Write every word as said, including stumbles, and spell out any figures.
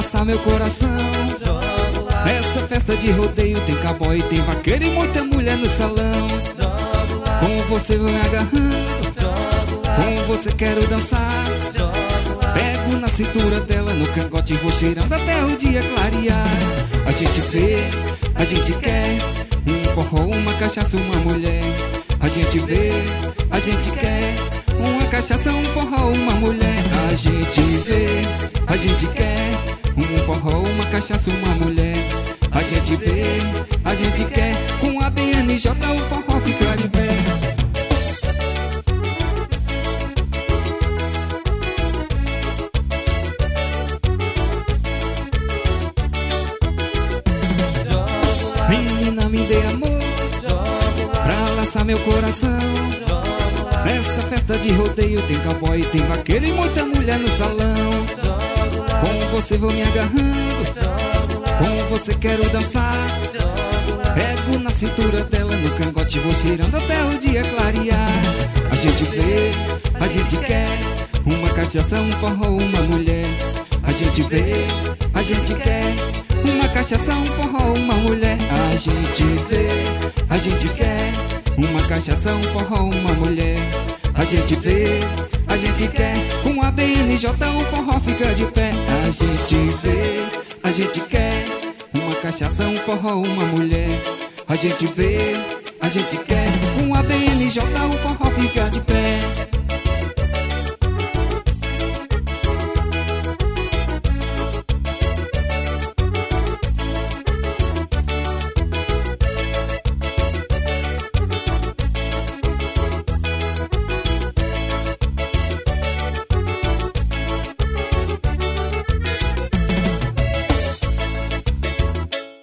laçar meu coração. Nessa festa de rodeio tem cowboy, tem vaqueiro e muita mulher no salão. Com você vou me agarrando, com você quero dançar. Pego na cintura dela, no cangote vou cheirando até o dia clarear. A gente vê, a gente quer um forró, uma cachaça, uma mulher. A gente vê, a gente quer uma cachaça, um forró, uma mulher. A gente vê, a gente quer um forró, uma cachaça, uma mulher. A gente vê, a gente quer com a B N J o forró ficar de pé. Menina, me dê amor pra laçar meu coração. Nessa festa de rodeio tem cowboy, tem vaqueiro e muita mulher no salão. Com você vou me agarrando, com você quero dançar. Pego na cintura dela, no cangote vou cheirando até o dia clarear. A gente vê, a gente quer uma cachaça, um forró, uma mulher. A gente vê, a gente quer uma cachaça, um forró, uma mulher. A gente vê, a gente quer uma cachaça, um forró, uma mulher. A gente vê, a gente quer com a B N J o forró fica de pé. A gente vê, a gente quer uma cachaça, um forró, uma mulher. A gente vê, a gente quer com a B N J o forró fica de pé.